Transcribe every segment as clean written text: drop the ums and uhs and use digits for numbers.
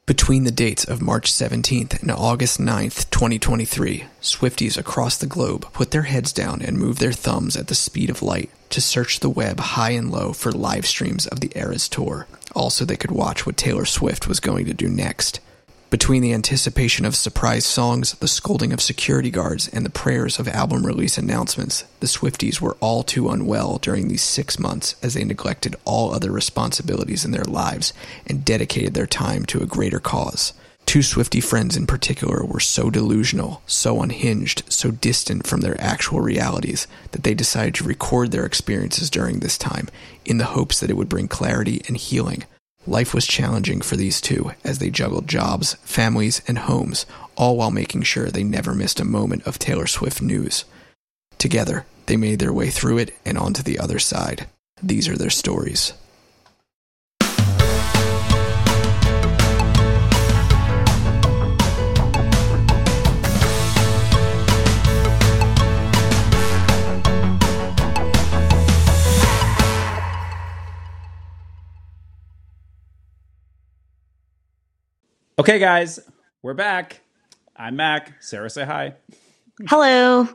Between the dates of March 17th and August 9th, 2023, Swifties across the globe put their heads down and moved their thumbs at the speed of light to search the web high and low for live streams of the Eras Tour, also they could watch what Taylor Swift was going to do next. Between the anticipation of surprise songs, the scolding of security guards, and the prayers of album release announcements, the Swifties were all too unwell during these 6 months as they neglected all other responsibilities in their lives and dedicated their time to a greater cause. Two Swiftie friends in particular were so delusional, so unhinged, so distant from their actual realities that they decided to record their experiences during this time in the hopes that it would bring clarity and healing. Life was challenging for these two as they juggled jobs, families, and homes, all while making sure they never missed a moment of Taylor Swift news. Together, they made their way through it and onto the other side. These are their stories. Okay, guys, we're back. I'm Mac. Sarah, say hi. Hello.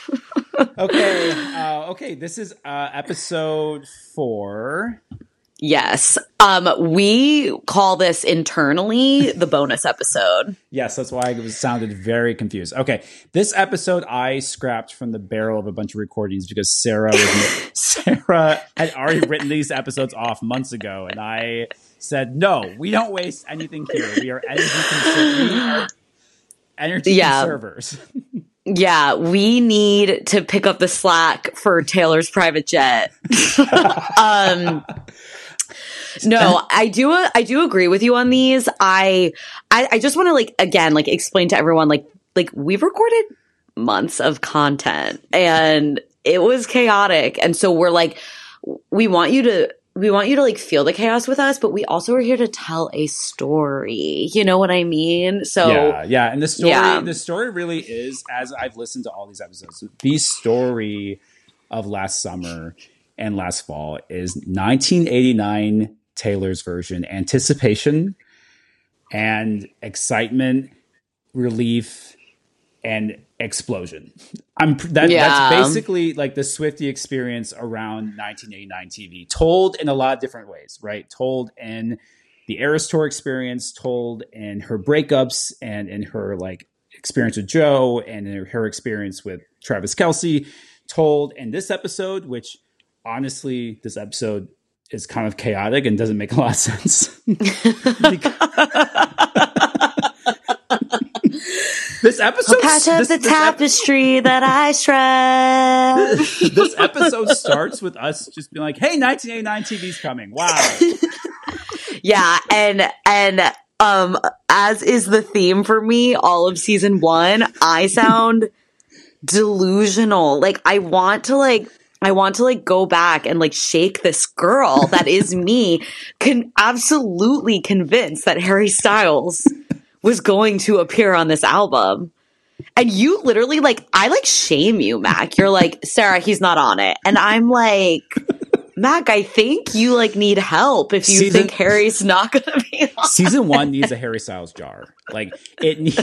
Okay. This is episode 4. Yes. We call this internally the bonus episode. Yes, that's why it sounded very confused. Okay, this episode I scrapped from the barrel of a bunch of recordings because Sarah had already written these episodes off months ago, and I said, no, we don't waste anything here. We are energy conservers. Yeah, we need to pick up the slack for Taylor's private jet. No, I do agree with you on these. I just want to explain to everyone like we've recorded months of content and it was chaotic, and so we're like we want you to like feel the chaos with us, but we also are here to tell a story. You know what I mean? So yeah. And the story really is, as I've listened to all these episodes, the story of last summer and last fall is 1989 Taylor's version: anticipation and excitement, relief, and explosion. That's basically like the Swiftie experience around 1989 TV, told in a lot of different ways, right? Told in the Eras Tour experience, told in her breakups, and in her like experience with Joe, and in her experience with Travis Kelce, told in this episode, which honestly, this episode is kind of chaotic and doesn't make a lot of sense. This episode, part of the tapestry that I shred. This episode starts with us just being like, "Hey, 1989 TV's coming!" Wow. Yeah, and as is the theme for me, all of season 1, I sound delusional. Like I want to go back and like shake this girl that is me, absolutely convinced that Harry Styles was going to appear on this album. And you literally I shame you, Mac. You're like, Sarah, he's not on it. And I'm like, Mac, I think you need help if you think Harry's not going to be on Season 1 needs a Harry Styles jar. Like it needs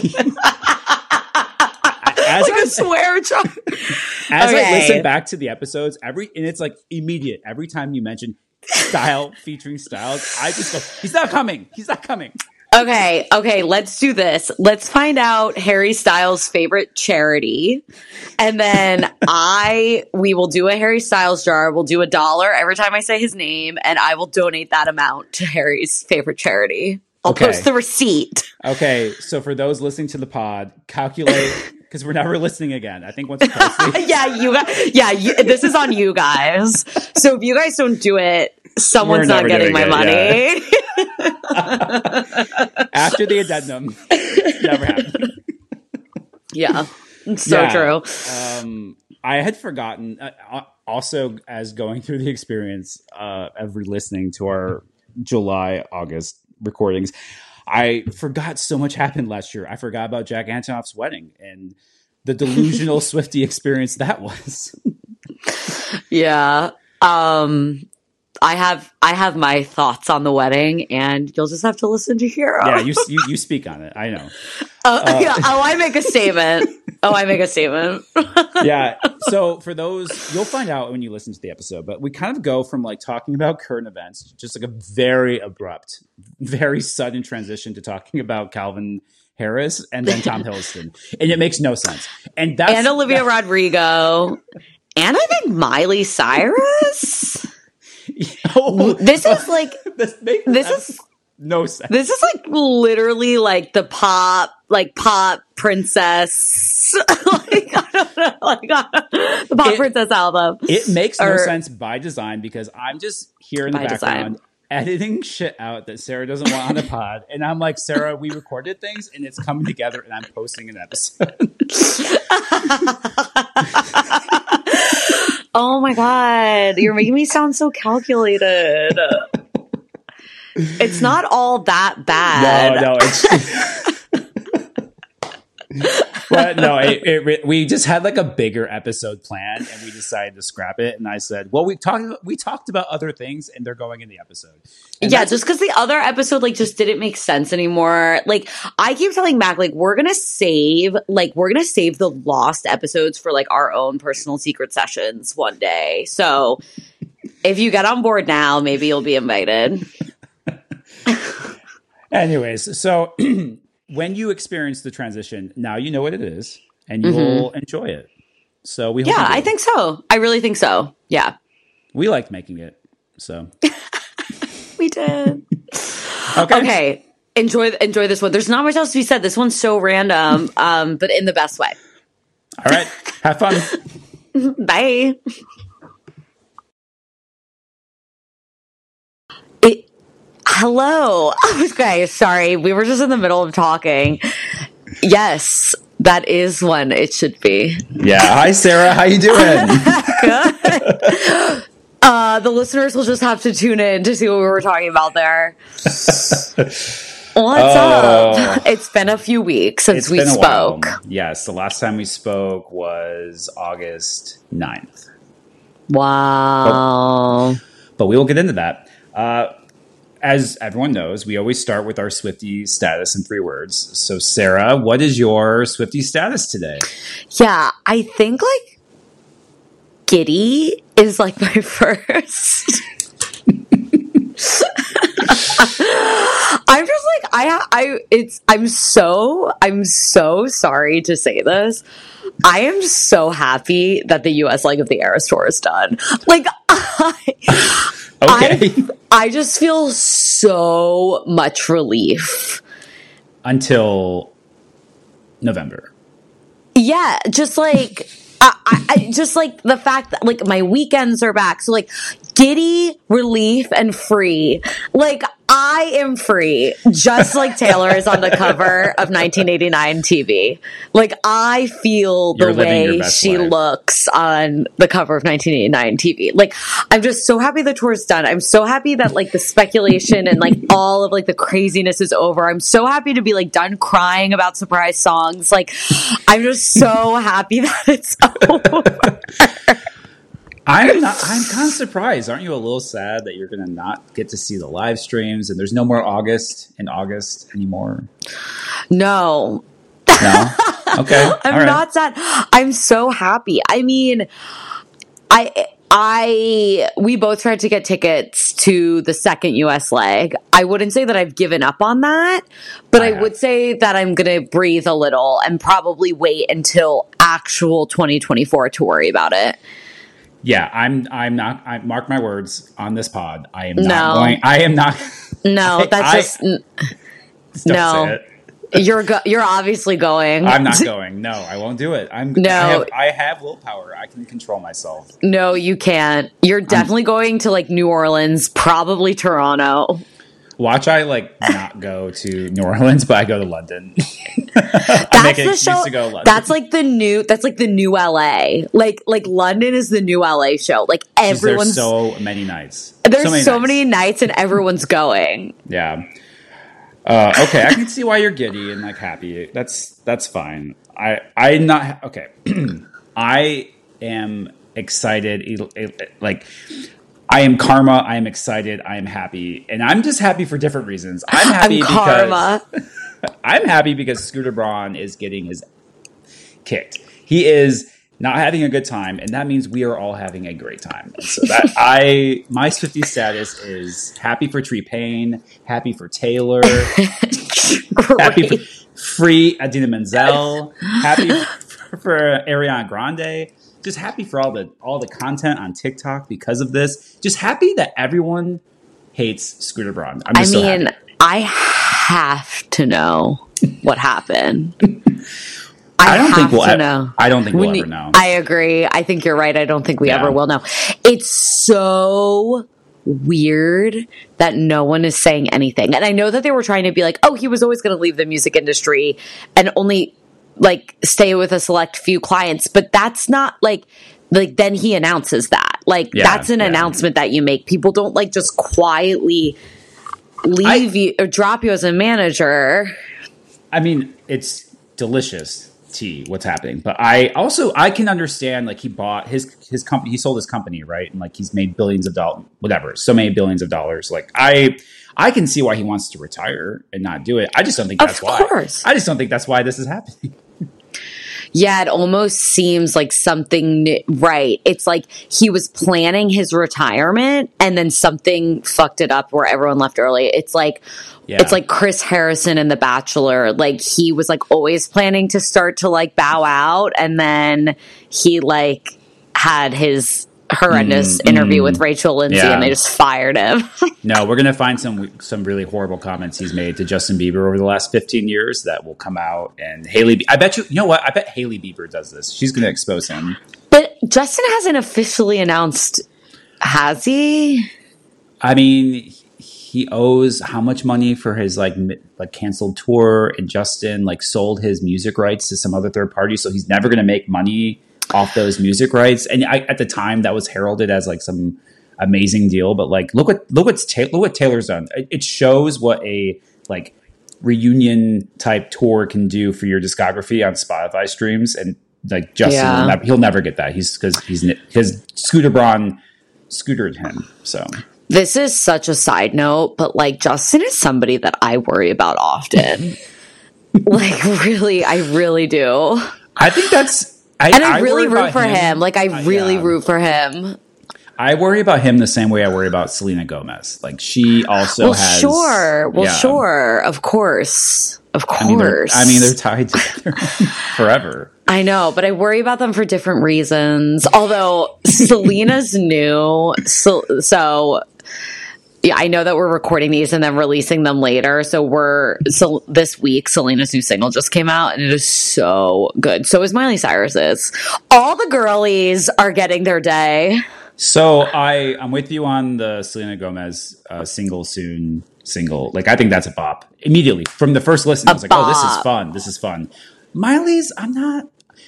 a swear jar. I listen back to the episodes, and it's like immediate. Every time you mention Style featuring Styles, I just go, he's not coming. Okay, let's do this. Let's find out Harry Styles' favorite charity. And then we will do a Harry Styles jar. We'll do $1 every time I say his name, and I will donate that amount to Harry's favorite charity. I'll post the receipt. Okay, so for those listening to the pod, calculate, because we're never listening again. I think once it's posted. This is on you guys. So if you guys don't do it, someone's not getting my money. Yeah. After the addendum, never happened. Yeah, so true. I had forgotten. Also, as going through the experience of re-listening to our July, August recordings, I forgot so much happened last year. I forgot about Jack Antonoff's wedding and the delusional Swiftie experience that was. Yeah. I have my thoughts on the wedding, and you'll just have to listen to hear 'em. Yeah, you speak on it. I know. Yeah. Oh, I make a statement. Yeah. So for those, you'll find out when you listen to the episode, but we kind of go from like talking about current events, just like a very abrupt, very sudden transition to talking about Calvin Harris and then Tom Hiddleston. And it makes no sense. And Olivia Rodrigo. And I think Miley Cyrus. This is like this is no sense. This is like literally like the pop princess, like I don't know, like the pop princess album. It makes no sense by design because I'm just here in the background editing shit out that Sarah doesn't want on the pod, and I'm like, Sarah, we recorded things and it's coming together, and I'm posting an episode. Oh my god, you're making me sound so calculated. It's not all that bad. No, it's. But no, we just had like a bigger episode planned, and we decided to scrap it. And I said, "Well, we talked about other things, and they're going in the episode." And yeah, just because the other episode like just didn't make sense anymore. Like I keep telling Mac, like we're gonna save the lost episodes for like our own personal secret sessions one day. So if you get on board now, maybe you'll be invited. Anyways, so. When you experience the transition, now you know what it is, and you'll enjoy it. So we hope I think so. I really think so. Yeah, we liked making it, so we did. Okay. Enjoy this one. There's not much else to be said. This one's so random, but in the best way. All right, have fun. Bye. Hello. Okay, sorry. We were just in the middle of talking. Yes, that is when it should be. Yeah. Hi, Sarah. How you doing? Good. The listeners will just have to tune in to see what we were talking about there. What's up? It's been a few weeks since we spoke. Yes, the last time we spoke was August 9th. Wow. But we will get into that. As everyone knows, we always start with our Swiftie status in 3 words. So, Sarah, what is your Swiftie status today? Yeah, I think like giddy is like my first. I'm just like I'm so sorry to say this. I am so happy that the US leg of the Eras Tour is done. Like I just feel so much relief. Until November. Yeah, just like I just like the fact that like my weekends are back. So like giddy, relief, and free. Like I am free, just like Taylor is on the cover of 1989 TV. Like I feel the way she looks on the cover of 1989 TV. Like I'm just so happy the tour's done. I'm so happy that like the speculation and like all of like the craziness is over. I'm so happy to be like done crying about surprise songs. Like I'm just so happy that it's over. I'm kind of surprised. Aren't you a little sad that you're going to not get to see the live streams and there's no more August anymore? No. No? Okay. I'm not sad. I'm so happy. I mean, we both tried to get tickets to the second US leg. I wouldn't say that I've given up on that, but I would say that I'm going to breathe a little and probably wait until actual 2024 to worry about it. Yeah, I'm not. I mark my words on this pod. I am not going. I am not. No, that's don't no. Say it. You're obviously going. I'm not going. No, I won't do it. I have willpower. I can control myself. No, you can't. You're definitely going to like New Orleans, probably Toronto. Watch I like not go to New Orleans, but I go to London. That's the show. To go London. That's like the new LA. Like London is the new LA show. Like everyone's there's so many nights. There's so many nights and everyone's going. Yeah. Okay, I can see why you're giddy and like happy. That's fine. I'm not okay. I am excited. Like I am karma. I am excited. I am happy. And I'm just happy for different reasons. I'm happy I'm happy because Scooter Braun is getting his kicked. He is not having a good time, and that means we are all having a great time. And so that my Swiftie status is happy for T-Pain, happy for Taylor, happy for free Idina Menzel, happy for Ariana Grande. Just happy for all the content on TikTok because of this. Just happy that everyone hates Scooter Braun. So happy. I have to know what happened. I don't think we'll ever know. I agree. I think you're right. I don't think we ever will know. It's so weird that no one is saying anything. And I know that they were trying to be like, oh, he was always going to leave the music industry and only like stay with a select few clients. But that's not like then he announces that. That's an announcement that you make. People don't like just quietly leave you or drop you as a manager. I mean, it's delicious tea what's happening, but I can understand like he bought his company, he sold his company, right? And like he's made billions of dollars, whatever, so many billions of dollars. Like I can see why he wants to retire and not do it. I just don't think that's why. I just don't think that's why this is happening. Yeah, it almost seems like something new, right. It's like he was planning his retirement and then something fucked it up where everyone left early. It's like Chris Harrison in The Bachelor. Like he was like always planning to start to like bow out, and then he like had his horrendous interview with Rachel Lindsay and they just fired him. No, we're going to find some really horrible comments he's made to Justin Bieber over the last 15 years that will come out. And I bet you know what? I bet Hailey Bieber does this. She's going to expose him. But Justin hasn't officially announced, has he? I mean, he owes how much money for his like canceled tour, and Justin like sold his music rights to some other third party. So he's never going to make money off those music rights. And at the time that was heralded as like some amazing deal, but like look what Taylor's done. It shows what a like reunion type tour can do for your discography on Spotify streams. And like Justin he'll never get that. Because his Scooter Braun scootered him. So this is such a side note, but like Justin is somebody that I worry about often. Like really, I really do. I think that's I really root for him. Like, I really root for him. I worry about him the same way I worry about Selena Gomez. Like, she also has... Sure. Of course. I mean, they're tied together forever. I know, but I worry about them for different reasons. Although, Selena's new... So yeah, I know that we're recording these and then releasing them later. So this week, Selena's new single just came out and it is so good. So is Miley Cyrus's. All the girlies are getting their day. So I'm with you on the Selena Gomez single. Like, I think that's a bop. Immediately from the first listen, I was like, oh, this is fun. Miley's, I'm not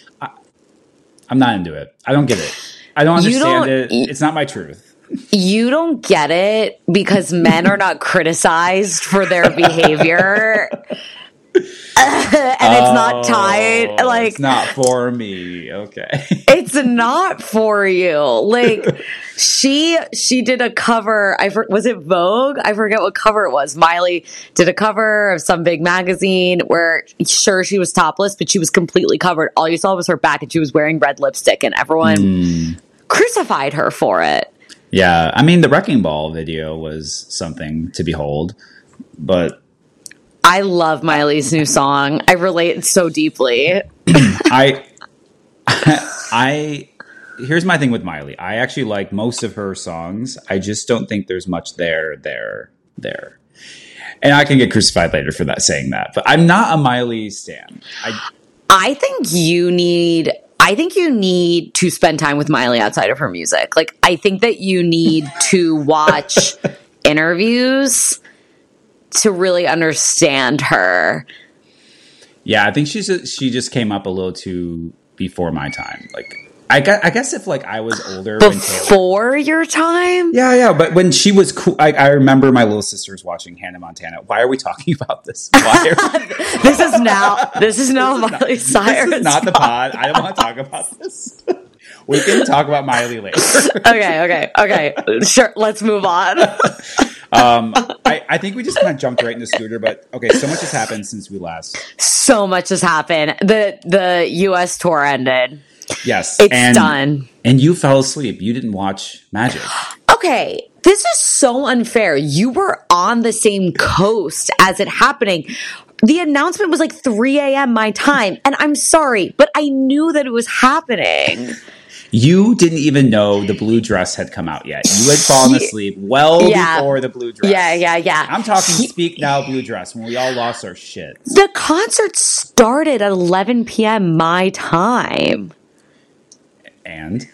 into it. I don't get it. I don't understand it. It's not my truth. You don't get it because men are not criticized for their behavior. And it's not tied. Like, it's not for me. Okay. It's not for you. Like, she did a cover. Was it Vogue? I forget what cover it was. Miley did a cover of some big magazine where sure she was topless, but she was completely covered. All you saw was her back and she was wearing red lipstick and everyone crucified her for it. Yeah, I mean, the Wrecking Ball video was something to behold, but I love Miley's new song. I relate so deeply. Here's my thing with Miley. I actually like most of her songs. I just don't think there's much there. And I can get crucified later for saying that, but I'm not a Miley stan. I think you need to spend time with Miley outside of her music. Like, I think that you need to watch interviews to really understand her. Yeah, I think she just came up a little too before my time. Like, I guess if like I was older before your time. Yeah, but when she was cool, I remember my little sisters watching Hannah Montana. Why are we talking about this? This is now Miley Cyrus. This is not the pod. I don't want to talk about this. We can talk about Miley later. Okay. Sure, let's move on. I think we just kind of jumped right into Scooter, but okay, so much has happened since we last. So much has happened. The U.S. tour ended. Yes. It's done. And you fell asleep. You didn't watch Magic. Okay, this is so unfair. You were on the same coast as it happening. The announcement was like 3 a.m. my time, and I'm sorry, but I knew that it was happening. You didn't even know the blue dress had come out yet. You had fallen asleep before the blue dress. Yeah. I'm talking Speak Now blue dress when we all lost our shit. The concert started at 11 p.m. my time. And?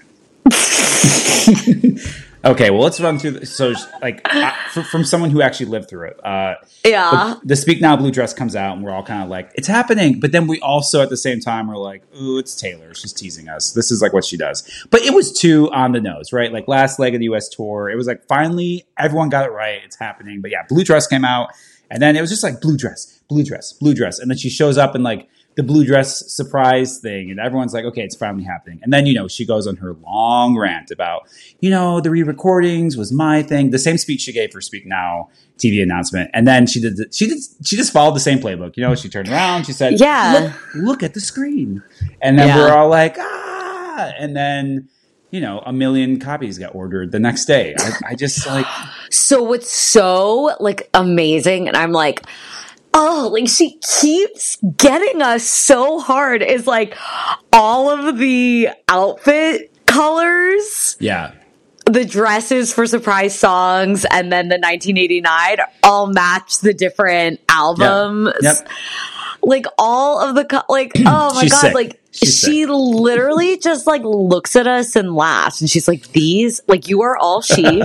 Okay, well, let's run through this. So, like, from someone who actually lived through it. The Speak Now blue dress comes out, and we're all kind of like, it's happening. But then we also, at the same time, we're like, ooh, it's Taylor. She's teasing us. This is, like, what she does. But it was too on the nose, right? Like, last leg of the U.S. tour, it was like, finally, everyone got it right. It's happening. But, yeah, blue dress came out. And then it was just like, blue dress. And then she shows up and, like, the blue dress surprise thing, and everyone's like, okay, it's finally happening. And then, she goes on her long rant about, the re-recordings was my thing. The same speech she gave for Speak Now TV announcement. And then she just followed the same playbook. She turned around, she said, look at the screen. And then we're all like, ah. And then, a million copies got ordered the next day. I just like. So what's so like amazing, and I'm like, oh, like she keeps getting us so hard is like all of the outfit colors. Yeah. The dresses for surprise songs and then the 1989 all match the different albums. Yep. Like all of the, oh my God. Sick. Like She's she sick. Literally just like looks at us and laughs. And she's like, you are all sheep.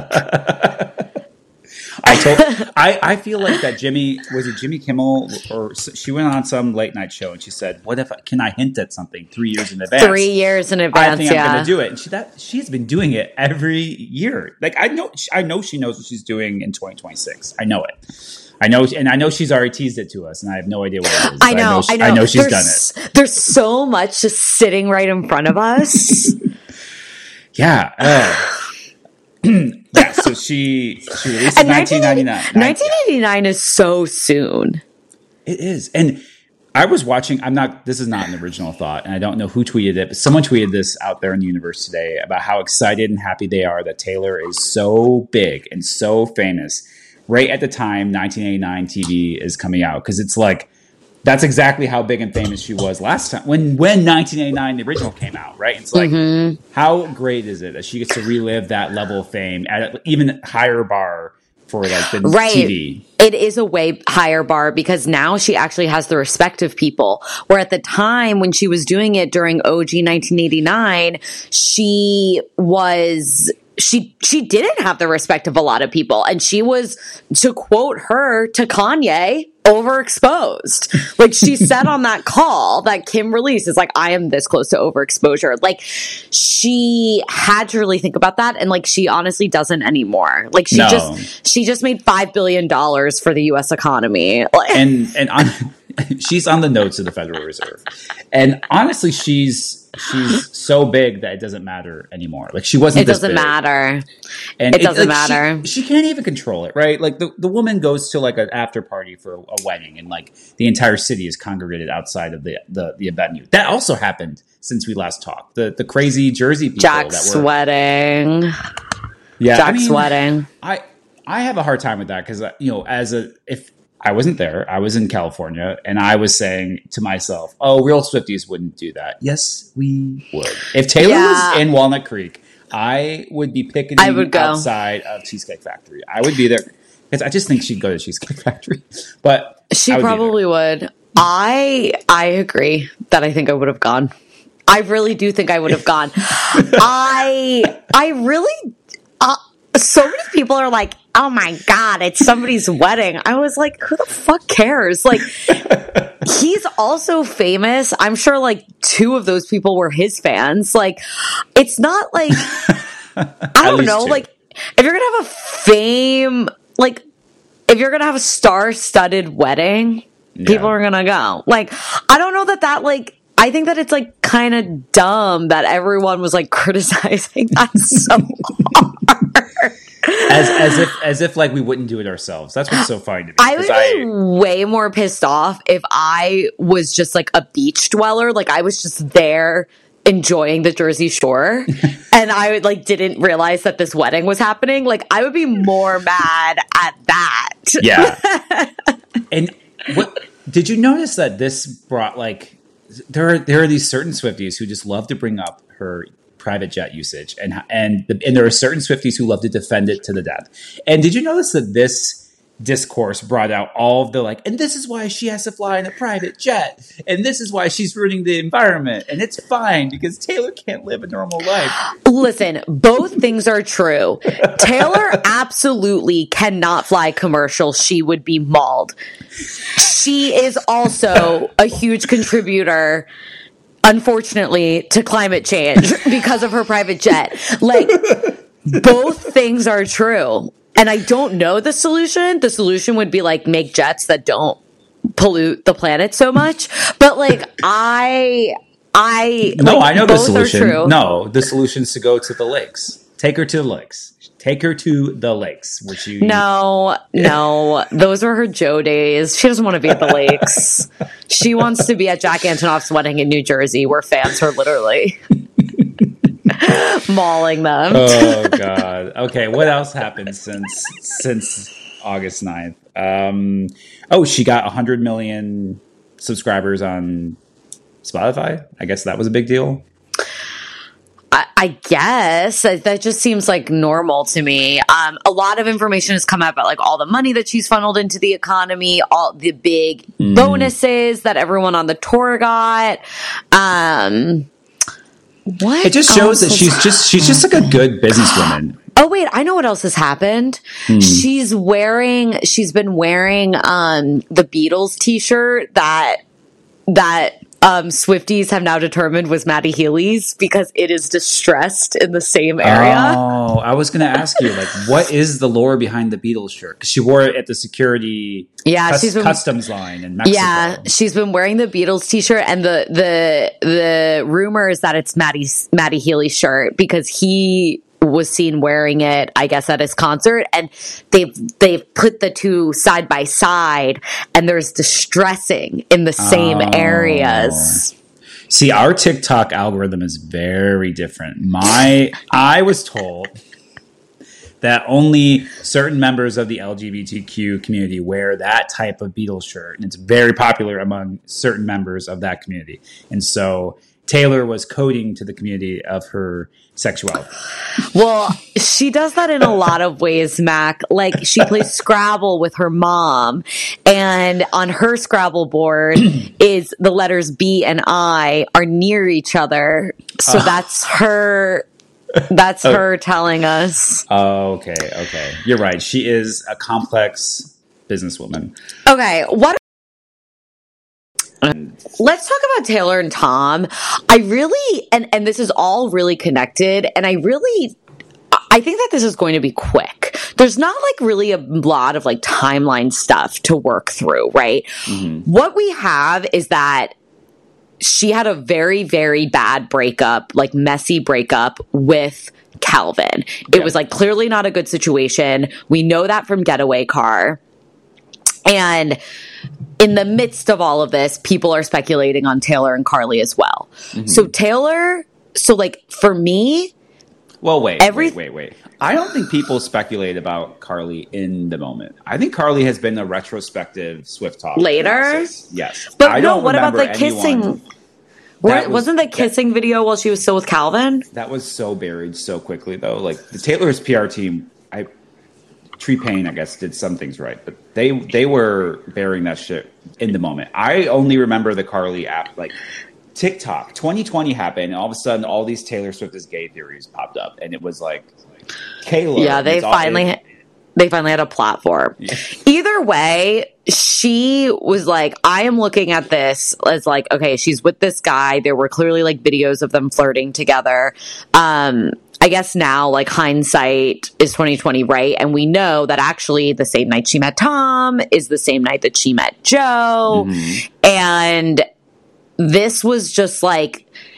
I feel like that Jimmy Kimmel, or she went on some late night show and she said, can I hint at something 3 years in advance? 3 years in advance. I think I'm going to do it. And she's been doing it every year. Like I know she knows what she's doing in 2026. I know it. I know she's already teased it to us, and I have no idea what it is. I know. I know she's done it. There's so much just sitting right in front of us. Yeah. Yeah, so she released in 1999. 1989 is so soon. It is. And I was watching, this is not an original thought, and I don't know who tweeted it, but someone tweeted this out there in the universe today about how excited and happy they are that Taylor is so big and so famous right at the time 1989 TV is coming out. Because it's like, that's exactly how big and famous she was last time when 1989 the original came out, right? It's like, how great is it that she gets to relive that level of fame at an even higher bar for like the TV? It is a way higher bar because now she actually has the respect of people. Where at the time when she was doing it during OG 1989, she didn't have the respect of a lot of people. And she was, to quote her to Kanye, overexposed. Like she said on that call that Kim released, is like, I am this close to overexposure. Like she had to really think about that. And like, she honestly doesn't anymore. Like she just made $5 billion for the US economy. And she's on the notes of the Federal Reserve. And honestly, she's so big that it doesn't matter anymore. Like she wasn't. It doesn't matter. And it doesn't matter. She can't even control it, right? Like the woman goes to like an after party for a wedding, and like the entire city is congregated outside of the venue. That also happened since we last talked. The crazy Jersey people Jack's wedding. Yeah, Jack's wedding. I have a hard time with that because if I wasn't there, I was in California, and I was saying to myself, "Oh, real Swifties wouldn't do that." Yes, we would. If Taylor was in Walnut Creek, I would be picketing outside of Cheesecake Factory. I would be there because I just think she'd go to Cheesecake Factory. But she probably would. I agree that I think I would have gone. I really do think I would have gone. I really. So many people are like, oh my God, it's somebody's wedding. I was like, who the fuck cares? Like, he's also famous. I'm sure like 2 of those people were his fans. Like, it's not like, I don't know, 2. Like, if you're going to have a fame, like, if you're going to have a star-studded wedding, people are going to go. Like, I don't know that like, I think that it's like kind of dumb that everyone was like criticizing that so hard. As if like we wouldn't do it ourselves. That's what's so funny to me. I would be way more pissed off if I was just like a beach dweller. Like I was just there enjoying the Jersey Shore and I like didn't realize that this wedding was happening. Like I would be more mad at that. Yeah. And what did you notice that this brought like there are these certain Swifties who just love to bring up her private jet usage and there are certain Swifties who love to defend it to the death. And did you notice that this discourse brought out all of the like, and this is why she has to fly in a private jet, and this is why she's ruining the environment, and it's fine because Taylor can't live a normal life. Listen, both things are true. Taylor absolutely cannot fly commercial. She would be mauled. She is also a huge contributor, unfortunately, to climate change because of her private jet. Like, both things are true. And I don't know the solution. The solution would be like make jets that don't pollute the planet so much. But like I know the solution. No, the solution is to go to the lakes. Take her to the lakes. Take her to the lakes. No, those were her Joe days. She doesn't want to be at the lakes. She wants to be at Jack Antonoff's wedding in New Jersey, where fans are literally mauling them. Oh God. Okay, what else happened since August 9th? She got 100 million subscribers on Spotify. I guess that was a big deal. I guess that just seems like normal to me. A lot of information has come out about like all the money that she's funneled into the economy, all the big bonuses that everyone on the tour got. What? It just shows that she's just like a good businesswoman. Oh wait, I know what else has happened. She's been wearing the Beatles t-shirt that Swifties have now determined was Maddie Healy's because it is distressed in the same area. Oh, I was going to ask you, like, what is the lore behind the Beatles shirt? Because she wore it at the security customs line in Mexico. Yeah, she's been wearing the Beatles t-shirt, and the rumor is that it's Maddie Healy's shirt because he was seen wearing it, I guess, at his concert, and they've put the two side by side, and there's distressing in the same areas. See, our TikTok algorithm is very different. I was told that only certain members of the LGBTQ community wear that type of Beatles shirt, and it's very popular among certain members of that community. And so Taylor was coding to the community of her sexuality. Well, she does that in a lot of ways, Mac. Like, she plays Scrabble with her mom, and on her Scrabble board is the letters B and I are near each other. So that's her. That's her telling us. Oh, okay. You're right. She is a complex businesswoman. Okay, let's talk about Taylor and Tom. I really, and this is all really connected, and I think that this is going to be quick. There's not like really a lot of like timeline stuff to work through, right? Mm-hmm. What we have is that she had a very, very bad breakup, like messy breakup with Calvin. It was like clearly not a good situation. We know that from Getaway Car. And in the midst of all of this, people are speculating on Taylor and Carly as well. Mm-hmm. So like for me, well, wait. I don't think people speculate about Carly in the moment. I think Carly has been a retrospective Swift talk later. Analysis. Yes, but no. What about the kissing? Wasn't the kissing video while she was still with Calvin? That was so buried so quickly, though. Like the Taylor's PR team, Tree Payne, I guess, did some things right, but they were burying that shit in the moment. I only remember the Carly app, like TikTok. 2020 happened, and all of a sudden, all these Taylor Swift is gay theories popped up, and it was like, Kayla. Yeah, they finally had a platform. Yeah. Either way, she was like, I am looking at this as like, okay, she's with this guy. There were clearly like videos of them flirting together. I guess now, like, hindsight is 2020, right? And we know that actually the same night she met Tom is the same night that she met Joe. Mm-hmm. And this was just like,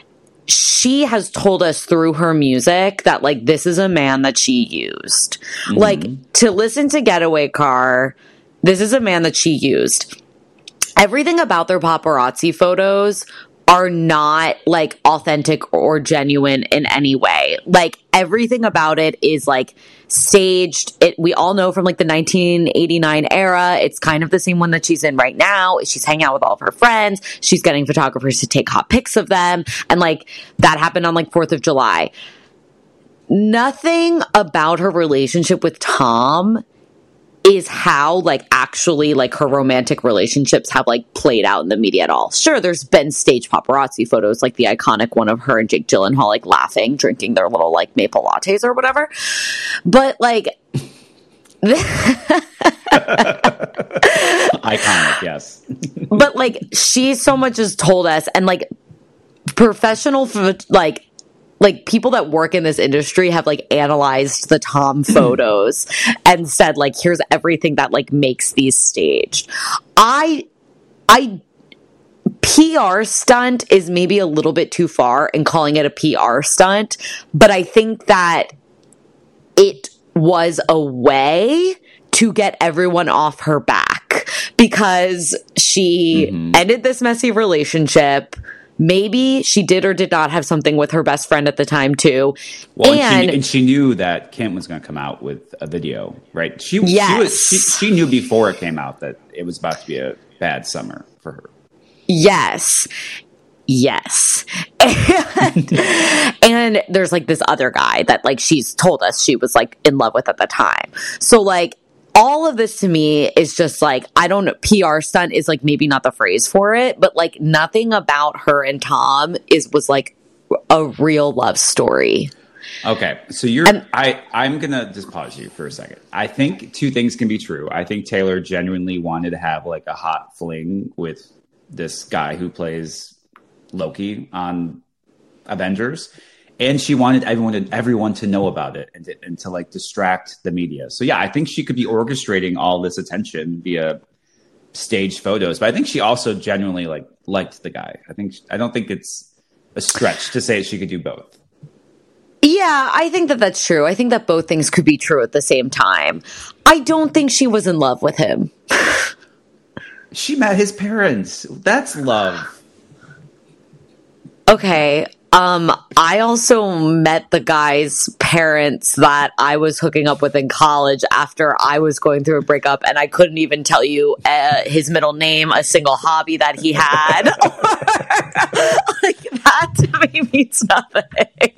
she has told us through her music that, like, this is a man that she used. Mm-hmm. Like, to listen to Getaway Car, this is a man that she used. Everything about their paparazzi photos are not, like, authentic or genuine in any way. Like, everything about it is, like, staged. We all know from, like, the 1989 era, it's kind of the same one that she's in right now. She's hanging out with all of her friends. She's getting photographers to take hot pics of them. And, like, that happened on, like, 4th of July. Nothing about her relationship with Tom is how, like, actually, like, her romantic relationships have, like, played out in the media at all. Sure, there's been staged paparazzi photos, like the iconic one of her and Jake Gyllenhaal, like, laughing, drinking their little, like, maple lattes or whatever. But, like... Iconic, yes. But, like, she so much has told us, and, like, professional, like, people that work in this industry have, like, analyzed the Tom photos and said, like, here's everything that, like, makes these staged. PR stunt is maybe a little bit too far in calling it a PR stunt, but I think that it was a way to get everyone off her back because she ended this messy relationship. Maybe she did or did not have something with her best friend at the time, too. Well, and she knew that Kim was going to come out with a video, right? She knew before it came out that it was about to be a bad summer for her. Yes. And there's, like, this other guy that, like, she's told us she was, like, in love with at the time. So, like, all of this to me is just, like, I don't know, PR stunt is, like, maybe not the phrase for it, but, like, nothing about her and Tom was like a real love story. Okay, so I'm gonna just pause you for a second. I think two things can be true. I think Taylor genuinely wanted to have, like, a hot fling with this guy who plays Loki on Avengers. And she wanted everyone to know about it and to like distract the media. So yeah, I think she could be orchestrating all this attention via staged photos. But I think she also genuinely liked the guy. I don't think it's a stretch to say she could do both. Yeah, I think that that's true. I think that both things could be true at the same time. I don't think she was in love with him. She met his parents. That's love. Okay. I also met the guy's parents that I was hooking up with in college after I was going through a breakup, and I couldn't even tell you his middle name, a single hobby that he had. Like, that to me means nothing.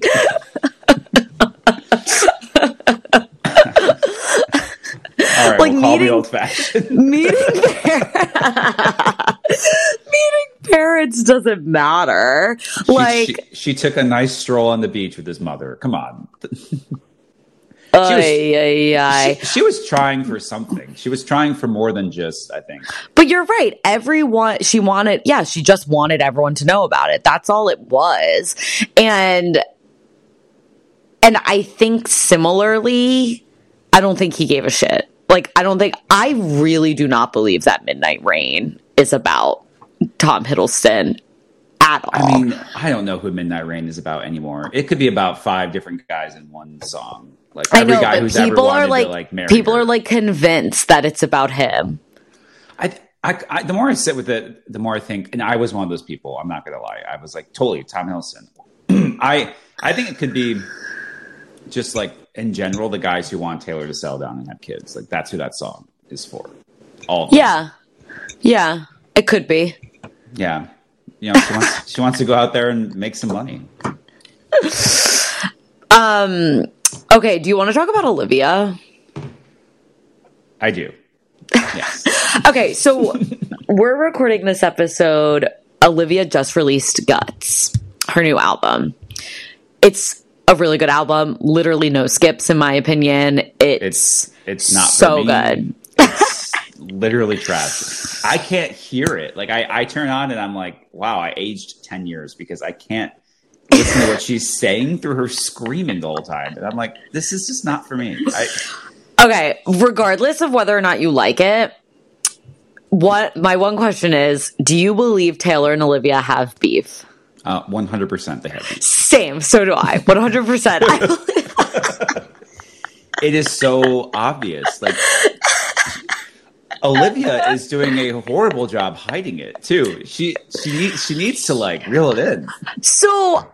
All right, like, we'll call me old-fashioned. Meeting parents doesn't matter. Like, she took a nice stroll on the beach with his mother. Come on. She was trying for something. She was trying for more than just, I think. But you're right. She just wanted everyone to know about it. That's all it was. And I think similarly, I don't think he gave a shit. Like, I really do not believe that Midnight Rain is about Tom Hiddleston at all. I mean, I don't know who Midnight Rain is about anymore. It could be about 5 different guys in one song. Like, every guy who's ever wanted to, like, marry people her. Are, like, convinced that it's about him. The more I sit with it, the more I think, and I was one of those people, I'm not going to lie. I was like, totally, Tom Hiddleston. I think it could be just, like, in general, the guys who want Taylor to settle down and have kids. Like, that's who that song is for. All of them. Yeah. Yeah, it could be. Yeah. You know, she wants to go out there and make some money. Okay, do you want to talk about Olivia? I do. Yes. Okay, so we're recording this episode. Olivia just released Guts, her new album. It's a really good album. Literally no skips, in my opinion. It's not so good. It's literally trash. I can't hear it. Like, I turn on and I'm like, wow, I aged 10 years because I can't listen to what she's saying through her screaming the whole time. And I'm like, this is just not for me. Okay, regardless of whether or not you like it, my one question is, do you believe Taylor and Olivia have beef? 100% they have beef. Same. So do I. 100%. It is so obvious. Like, Olivia is doing a horrible job hiding it too. She needs to like reel it in. So,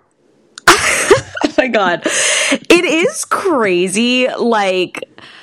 oh my God, it is crazy. Like,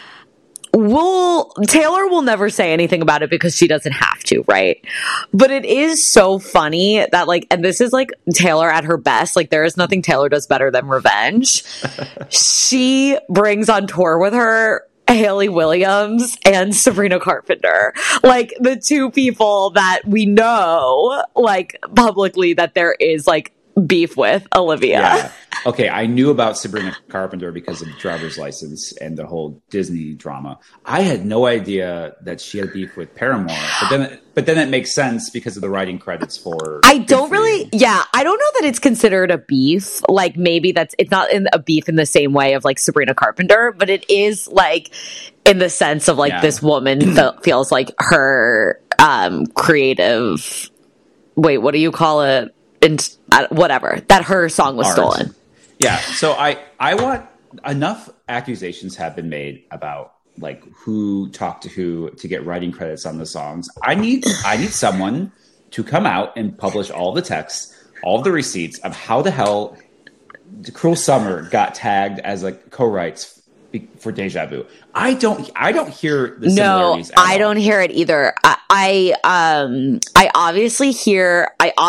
Taylor will never say anything about it because she doesn't have to, right? But it is so funny that, like, and this is like Taylor at her best. Like, there is nothing Taylor does better than revenge. She brings on tour with her Hayley Williams and Sabrina Carpenter, like the two people that we know, like, publicly that there is like beef with Olivia. Yeah. Okay, I knew about Sabrina Carpenter because of Driver's License and the whole Disney drama. I had no idea that she had beef with Paramore, but then it makes sense because of the writing credits for. I don't know that it's considered a beef. Like, maybe it's not a beef in the same way of like Sabrina Carpenter, but it is like in the sense of like this woman feels like her creative. Wait, what do you call it? Whatever, that her song was stolen. Yeah. So I want, enough accusations have been made about like who talked to who to get writing credits on the songs. I need someone to come out and publish all the texts, all the receipts of how the hell Cruel Summer got tagged as like co-writes for Deja Vu. I don't hear the similarities. No, I don't hear it either. I obviously hear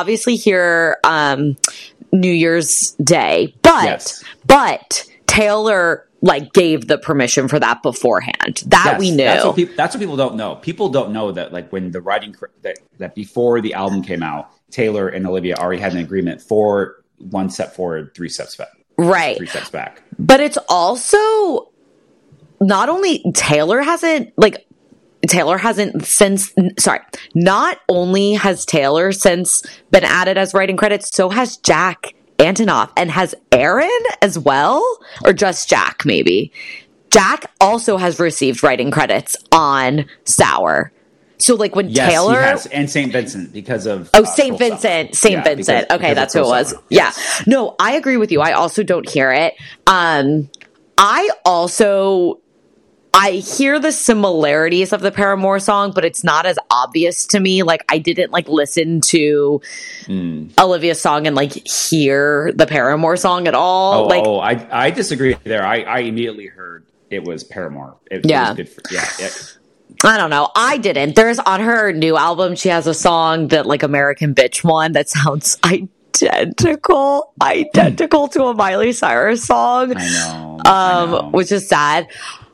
New Year's Day, but Taylor like gave the permission for that beforehand. We knew. That's what people don't know. People don't know that like when the writing that before the album came out, Taylor and Olivia already had an agreement for 1 step forward, 3 steps back. Right. 3 steps back. But it's also not only not only has Taylor since been added as writing credits, so has Jack Antonoff, and has Aaron as well, or just Jack maybe. Jack also has received writing credits on Sour. So like when Taylor, he has, and St. Vincent because of St. Vincent. Vincent. Okay, that's who it was. Yes. Yeah. No, I agree with you. I also don't hear it. I hear the similarities of the Paramore song, but it's not as obvious to me. Like, I didn't like listen to Olivia's song and like hear the Paramore song at all. I disagree there. I immediately heard it was Paramore. It was I don't know. I didn't. There's on her new album, she has a song that like American Bitch one that sounds identical to a Miley Cyrus song. I know. Which is sad.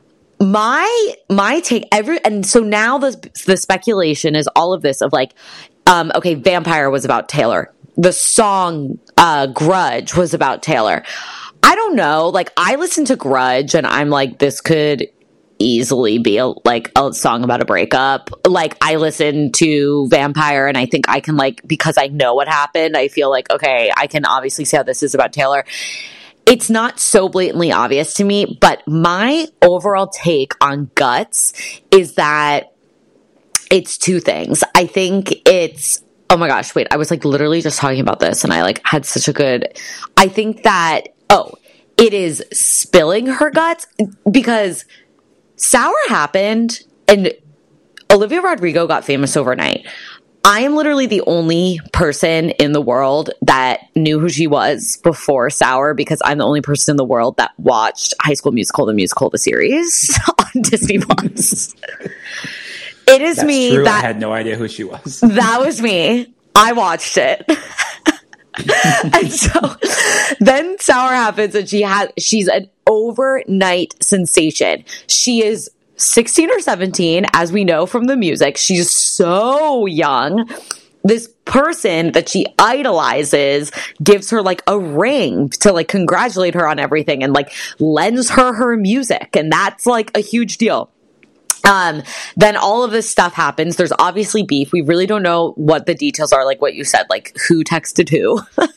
My take and so now the speculation is all of this of like, okay, Vampire was about Taylor. The song, Grudge was about Taylor. I don't know. Like, I listened to Grudge and I'm like, this could easily be a song about a breakup. Like, I listened to Vampire and I think I can like, because I know what happened, I feel like, okay, I can obviously see how this is about Taylor. It's not so blatantly obvious to me, but my overall take on Guts is that it's two things. I think it's, oh my gosh, wait, I was like literally just talking about this and I like had such a good, I think that, it is spilling her guts because Sour happened and Olivia Rodrigo got famous overnight. I am literally the only person in the world that knew who she was before Sour because I'm the only person in the world that watched High School Musical, the series on Disney Plus. It is That's me. True. I had no idea who she was. That was me. I watched it. And so then Sour happens and she's an overnight sensation. She is 16 or 17, as we know from the music. She's so young. This person that she idolizes gives her like a ring to like congratulate her on everything and like lends her music. And that's like a huge deal. Then all of this stuff happens. There's obviously beef. We really don't know what the details are, like what you said, like who texted who.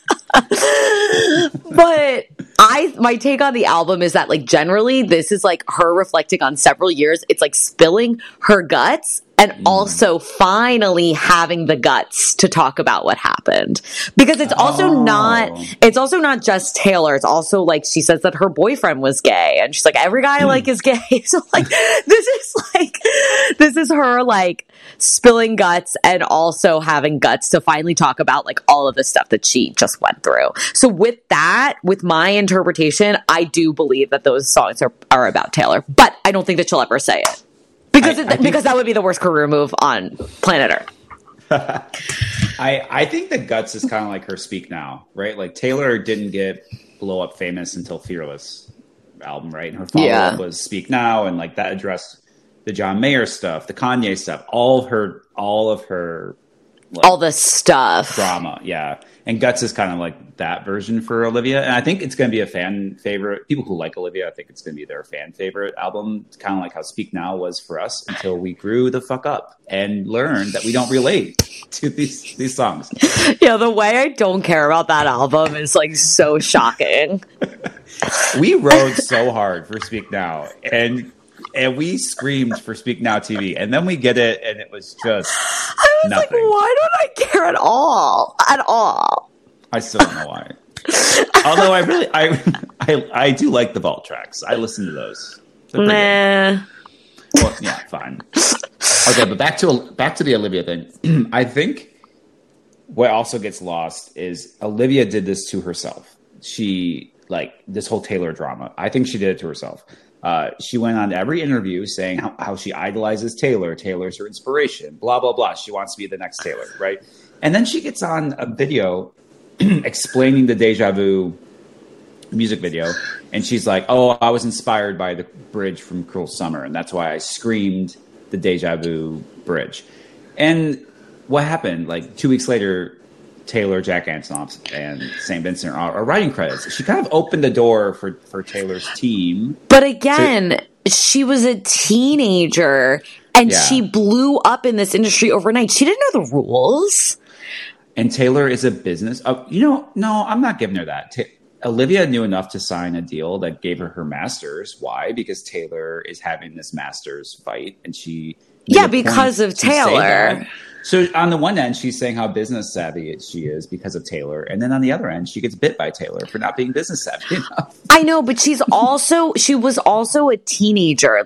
But my take on the album is that like generally this is like her reflecting on several years. It's like spilling her guts and also finally having the guts to talk about what happened. Because it's also not just Taylor. It's also like she says that her boyfriend was gay, and she's like, every guy I like is gay. So like this is her like spilling guts and also having guts to finally talk about like all of the stuff that she just went through. So with my interpretation, I do believe that those songs are about Taylor, but I don't think that she'll ever say it. Because that would be the worst career move on planet Earth. I think the guts is kind of like her Speak Now, right? Like Taylor didn't get blow up famous until Fearless album, right? And her follow up was Speak Now, and like that addressed the John Mayer stuff, the Kanye stuff, all of her like, all the stuff, drama, yeah. And Guts is kind of like that version for Olivia, and I think it's going to be a fan favorite. People who like Olivia, I think it's going to be their fan favorite album. It's kind of like how Speak Now was for us until we grew the fuck up and learned that we don't relate to these songs. Yeah, the way I don't care about that album is like so shocking. We rode so hard for Speak Now, and we screamed for Speak Now TV, and then we get it, and it was just nothing. Like, why don't I care at all? At all. I still don't know why. Although I do like the vault tracks. I listen to those. Nah. Well, yeah, fine. Okay, but back to the Olivia thing. I think what also gets lost is Olivia did this to herself. She like this whole Taylor drama. I think she did it to herself. She went on every interview saying how she idolizes Taylor. Taylor's her inspiration, blah, blah, blah. She wants to be the next Taylor, right? And then she gets on a video explaining the Deja Vu music video. And she's like, oh, I was inspired by the bridge from Cruel Summer. And that's why I screamed the Deja Vu bridge. And what happened? Like 2 weeks later, Taylor, Jack Antonoff, and St. Vincent are writing credits. She kind of opened the door for Taylor's team. But again, she was a teenager, and she blew up in this industry overnight. She didn't know the rules. And Taylor is a business. No, I'm not giving her that. Olivia knew enough to sign a deal that gave her masters. Why? Because Taylor is having this masters fight, and she... Yeah, because of Taylor. So on the one end, she's saying how business savvy she is because of Taylor. And then on the other end, she gets bit by Taylor for not being business savvy enough. I know, but she was also a teenager.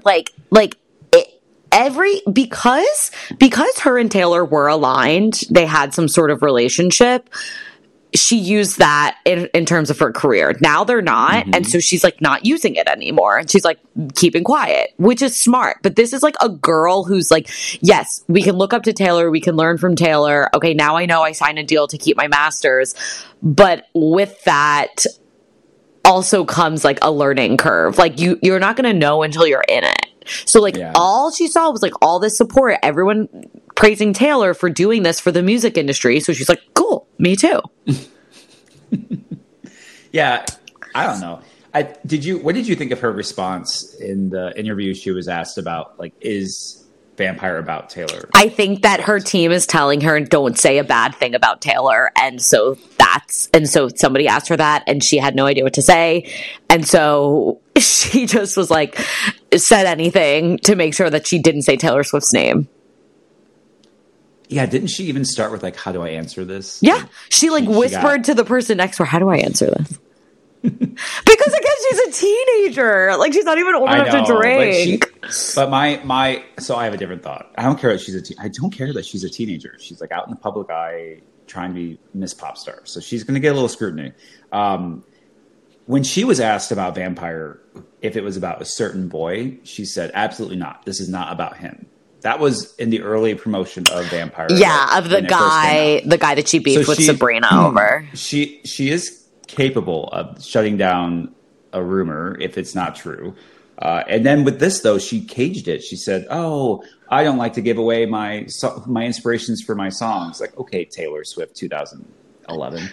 Because her and Taylor were aligned, they had some sort of relationship. She used that in terms of her career. Now they're not. Mm-hmm. And so she's like not using it anymore. And she's like keeping quiet, which is smart. But this is like a girl who's like, yes, we can look up to Taylor. We can learn from Taylor. Okay, now I know I signed a deal to keep my masters. But with that also comes like a learning curve. Like you're not going to know until you're in it. So like all she saw was like all this support, everyone praising Taylor for doing this for the music industry. So she's like, cool, me too. Yeah, I don't know. What did you think of her response in the interview? She was asked about like, is Vampire about Taylor? I think that her team is telling her, don't say a bad thing about Taylor. And so somebody asked her that and she had no idea what to say. And so she just was like, said anything to make sure that she didn't say Taylor Swift's name. Yeah, didn't she even start with like, how do I answer this? Yeah, she whispered to the person next to her, how do I answer this? Because again, she's a teenager. Like she's not even old enough to drink. But my so I have a different thought. I don't care that she's a teenager. She's like out in the public eye trying to be Miss Pop Star. So she's going to get a little scrutiny. When she was asked about Vampire, if it was about a certain boy, she said, absolutely not. This is not about him. That was in the early promotion of Vampire. Yeah, of the guy that she beefed with Sabrina over. She is capable of shutting down a rumor if it's not true. And then with this, though, she caged it. She said, oh, I don't like to give away my inspirations for my songs. Like, okay, Taylor Swift 2011.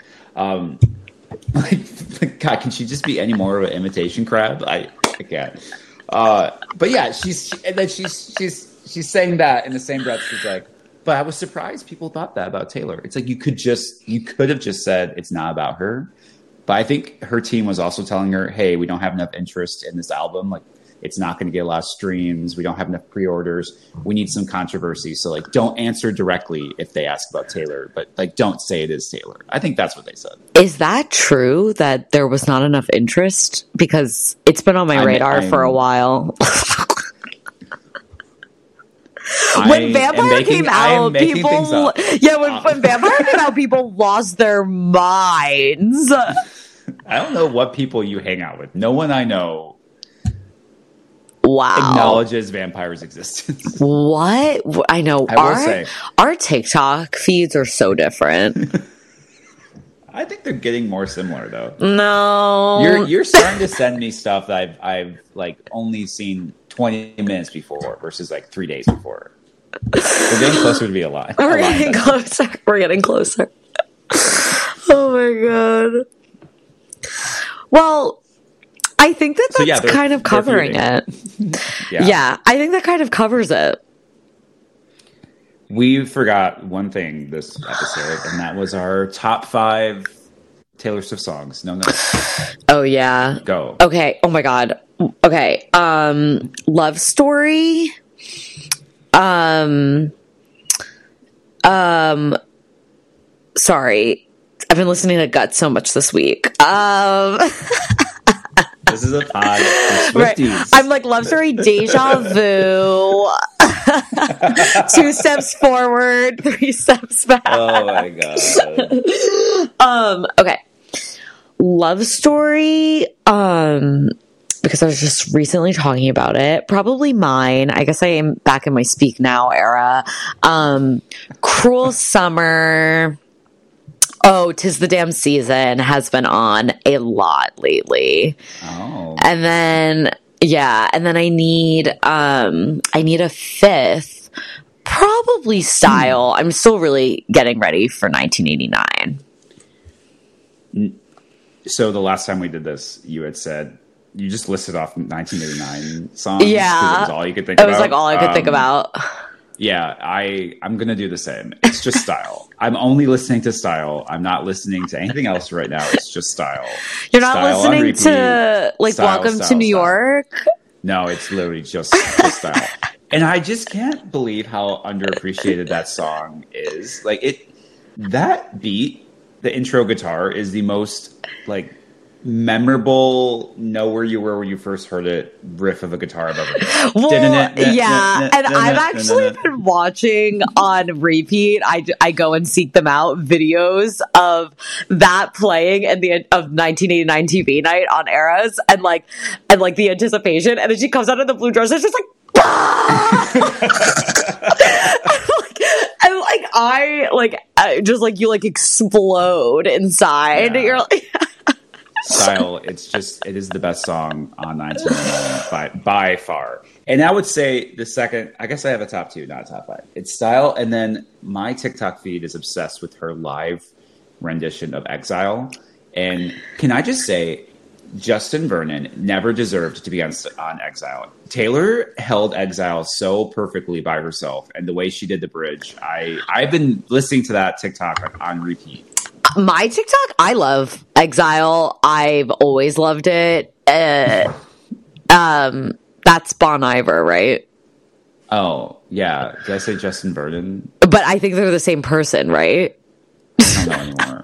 God, can she just be any more of an imitation crab? I can't. But yeah, she's saying that in the same breath. She's like, but I was surprised people thought that about Taylor. It's like you could have just said it's not about her. But I think her team was also telling her, hey, we don't have enough interest in this album. Like It's not going to get a lot of streams. We don't have enough pre-orders. We need some controversy. So like, don't answer directly if they ask about Taylor, but like, don't say it is Taylor. I think that's what they said. Is that true that there was not enough interest? Because it's been on my radar for a while. When Vampire came out, people... Yeah, when Vampire came out, people lost their minds. I don't know what people you hang out with. No one I know wow acknowledges Vampire's existence. What? I know. Our TikTok feeds are so different. I think they're getting more similar, though. No. You're starting to send me stuff that I've like only seen 20 minutes before versus like 3 days before. We're getting closer to be alive. We're getting closer. We're getting closer. Oh my god. Well, I think that's kind of covering it. Yeah, I think that kind of covers it. We forgot one thing this episode, and that was our top 5 Taylor Swift songs. No. Oh yeah. Go. Okay. Oh my god. Okay. Love Story. Sorry. I've been listening to Guts so much this week. This is a pod for Swifties. Right. I'm like, Love Story, Deja Vu. 2 steps forward, 3 steps back. Oh my god. Okay. Love Story, because I was just recently talking about it. Probably mine. I guess I am back in my Speak Now era. Cruel Summer. Oh, 'Tis the Damn Season has been on a lot lately. Oh. And then I need a 5th, probably Style. I'm still really getting ready for 1989. So the last time we did this, you had said you just listed off 1989 songs. Yeah, it was all you could think about. It was like all I could think about. Yeah, I'm gonna do the same. It's just Style. I'm only listening to Style. I'm not listening to anything else right now. It's just Style. You're not listening to like Style, Welcome to New York? No, it's literally just Style. And I just can't believe how underappreciated that song is. Like that beat, the intro guitar is the most like memorable know where you were when you first heard it riff of a guitar I've ever heard. Well, yeah, and I've actually been watching on repeat. I go and seek them out videos of that playing and of 1989 TV night on Eras and like the anticipation, and then she comes out in the blue dress and she's just like I just like you like explode inside. Yeah. You're like Style, it is the best song on 1999 by far. And I would say the second, I guess I have a top 2, not a top 5. It's Style, and then my TikTok feed is obsessed with her live rendition of Exile. And can I just say, Justin Vernon never deserved to be on Exile. Taylor held Exile so perfectly by herself, and the way she did the bridge, I've been listening to that TikTok on repeat. My TikTok, I love Exile. I've always loved it. That's Bon Iver, right? Oh, yeah. Did I say Justin Vernon? But I think they're the same person, right? I don't know anymore.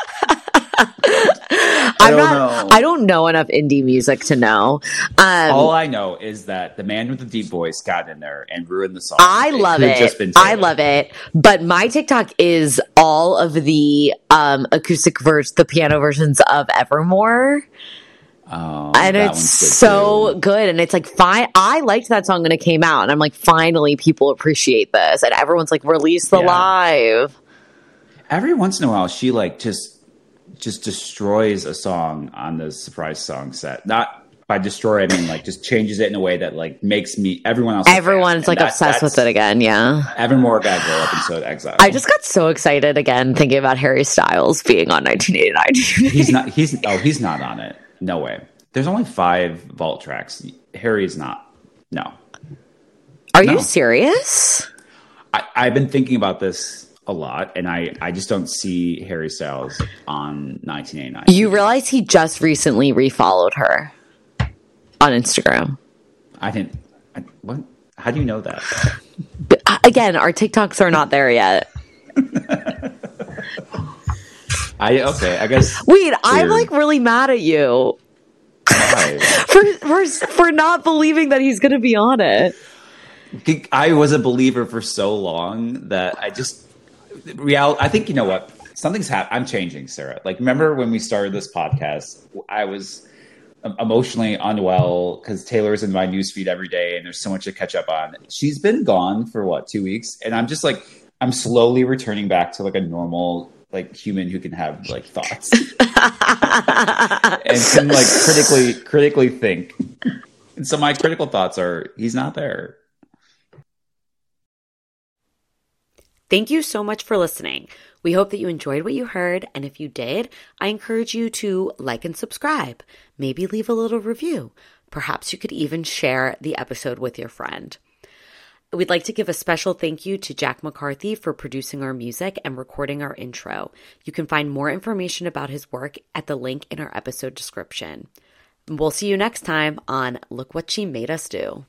I don't know enough indie music to know. All I know is that the man with the deep voice got in there and ruined the song. I love it. I love it. But my TikTok is all of the acoustic the piano versions of Evermore. Oh, and it's so good. And it's like, fine. I liked that song when it came out. And I'm like, finally, people appreciate this. And everyone's like, release the live. Every once in a while, she like just destroys a song on the surprise song set. Not by destroy, I mean like just changes it in a way that like makes everyone's like obsessed with it again. Yeah. Evermore got to go up and so Exile. I just got so excited again thinking about Harry Styles being on 1989. He's not on it. No way. There's only 5 vault tracks. Harry's not. No. Are you serious? I've been thinking about this a lot, and I just don't see Harry Styles on 1989. You realize he just recently refollowed her on Instagram. I didn't. What? How do you know that? Again, our TikToks are not there yet. I guess. Wait, I'm like really mad at you. Why? for not believing that he's going to be on it. I was a believer for so long that I think, you know what? Something's happened. I'm changing, Sarah. Like, remember when we started this podcast, I was emotionally unwell because Taylor's in my newsfeed every day and there's so much to catch up on. She's been gone for 2 weeks. And I'm just like, I'm slowly returning back to like a normal like human who can have like thoughts and can like critically think. And so my critical thoughts are, he's not there. Thank you so much for listening. We hope that you enjoyed what you heard, and if you did, I encourage you to like and subscribe. Maybe leave a little review. Perhaps you could even share the episode with your friend. We'd like to give a special thank you to Jack McCarthy for producing our music and recording our intro. You can find more information about his work at the link in our episode description. We'll see you next time on Look What She Made Us Do.